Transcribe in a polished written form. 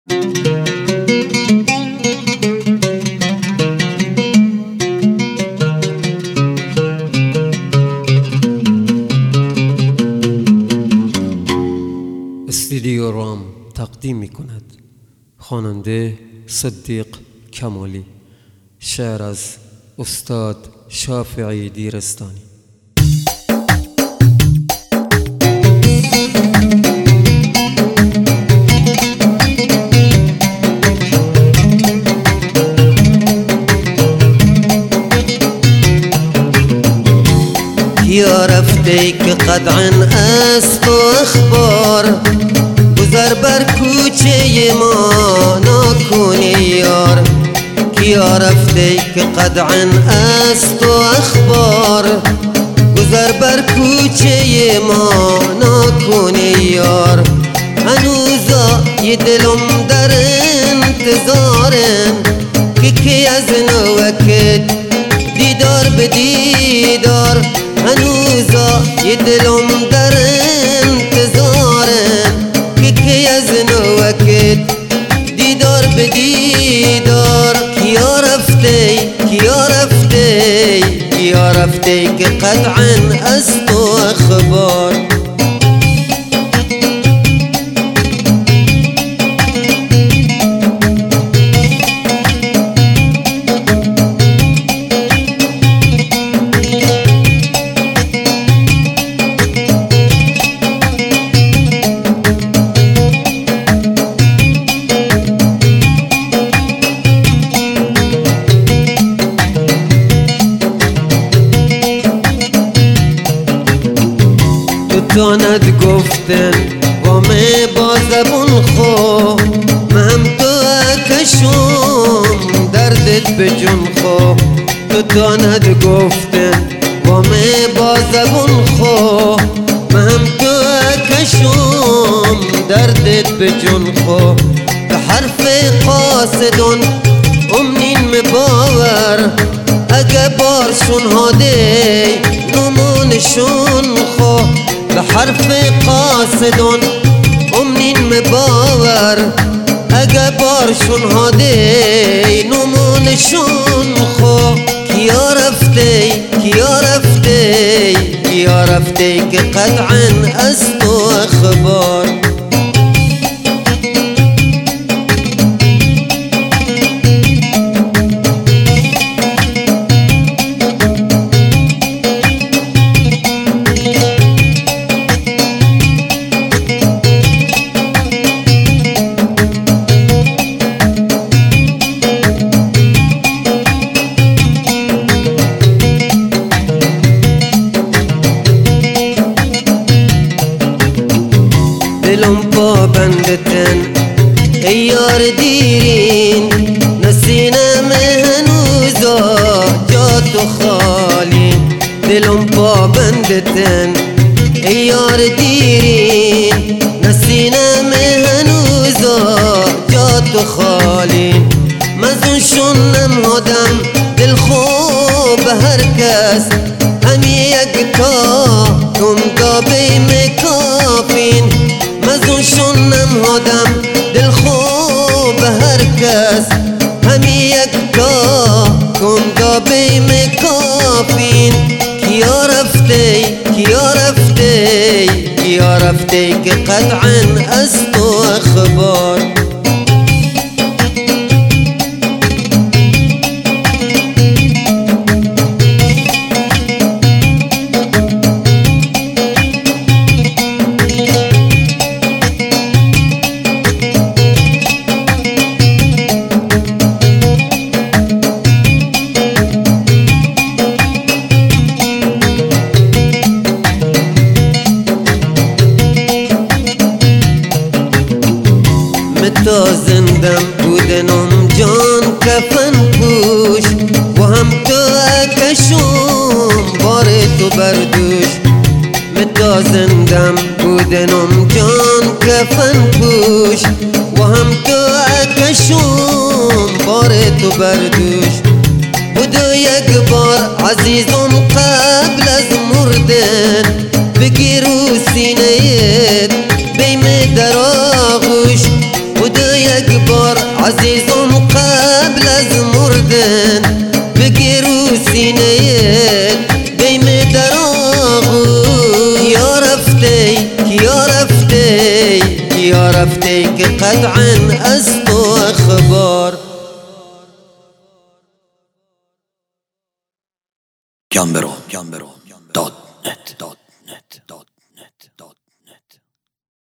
استودیو رام تقدیم می کند خواننده صدیق کمالی، شعر از استاد شافعی دیرستانی. یا رفته که قطعاً است و اخبار گذر بر کوچه ما نکنی یار. یا رفته که قطعاً است و اخبار گذر بر کوچه ما نکنی یار. هنوزا یه دلم در انتظارن که از نوکت دیدار به دیدار. هنوزا یه دلم در انتظارن که از نوکت دیدار به دیدار. کیا رفته کیا رفته کیا رفته که قطعاً است و اخبار. داند گفتن وامه با زبون خو من تو اکشم دردت به جون خو. تو داند گفتن وامه با زبون خو من تو اکشم دردت به جون خو. به حرف قاصدون امنین مباور اگه بارشون هاده نمونشون خو. به حرف قاصدون امنین مباور اگه بارشون هاده نمونشون خو. کیا رفته کیا رفته کیا رفته که قطعاً است و اخبار. دلم پابندتن ای یار دیرین نسینم هنوزا جا تو خالی. دلم پابندتن ای یار دیرین نسینم هنوزا جا تو خالی. مزونشون نمودم دل خوب هر کس همی یک تا کم دابه مکافین. مزونشون نمودم دل خوب هر کس همی یک تا کم دابه مکافین. کیا رفته کیا رفته کیا رفته که قطعاً است و اخبار. تا زندم بودنم جان کفن پوش و هم تو اکشم بار تو بردوش. تا زندم بودنم جان کفن پوش و هم تو اکشم بار تو بردوش. بودو یک بار عزیزم قبل از مردن بگیرو سینه‌ت بیم در آغوش. بودو یک عزیزم قبل از مردن بگیر و سینه‌یت بیم در آغوش یا رفتی یا رفتی یا رفتی که قطعا از تو اخبار Gambero.com